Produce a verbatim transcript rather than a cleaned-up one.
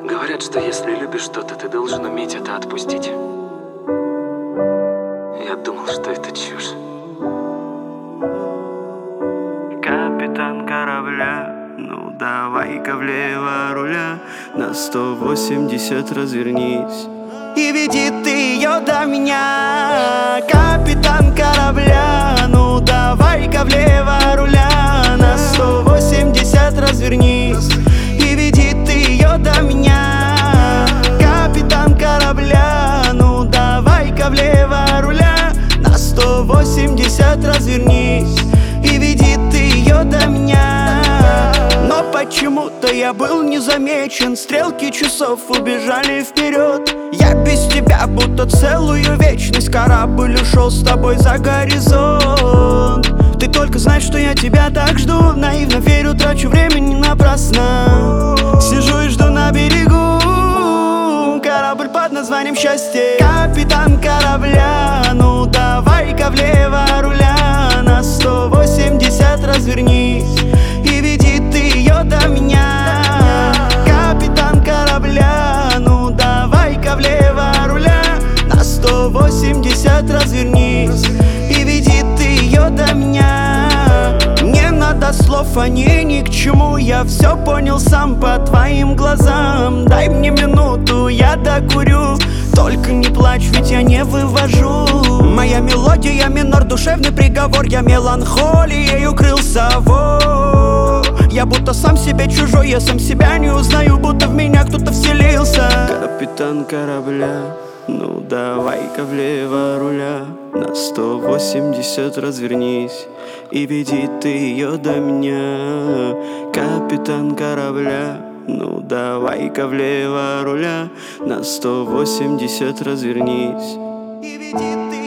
Говорят, что если любишь что-то, ты должен уметь это отпустить. Я думал, что это чушь. Капитан корабля, ну давай-ка влево руля, на сто восемьдесят развернись и веди ты ее до меня. Капитан корабля, ну давай-ка влево руля, на сто восемьдесят развернись и веди ты ее до меня. Капитан корабля, ну давай-ка влево руля, на сто восемьдесят развернись и веди ты ее до меня. Но почему-то я был не замечен, стрелки часов убежали вперед. Я без тебя будто целую вечность, корабль ушел с тобой за горизонт. Ты только знаешь, что я тебя так жду, наивно верю, трачу времени напрасно. Сижу и жду на берегу, корабль под названием счастье. Капитан корабля, ну давай-ка влево руля, на сто восемьдесят развернись и веди ты ее до меня. Капитан корабля, ну давай-ка влево руля, на сто восемьдесят развернись и веди ты ее до меня. Не надо слов, они ни к чему, я все понял сам по твоим глазам. Дай мне минуту, я докурю, только не плачь, ведь я не вывожу. Моя мелодия минор, душевный приговор, я меланхолией укрылся, во. Я будто сам себе чужой, я сам себя не узнаю, будто в меня кто-то вселился. Капитан корабля, ну давай-ка влево руля, на сто восемьдесят развернись и веди ты ее до меня. Капитан корабля, ну давай-ка влево руля, на сто восемьдесят развернись и веди ты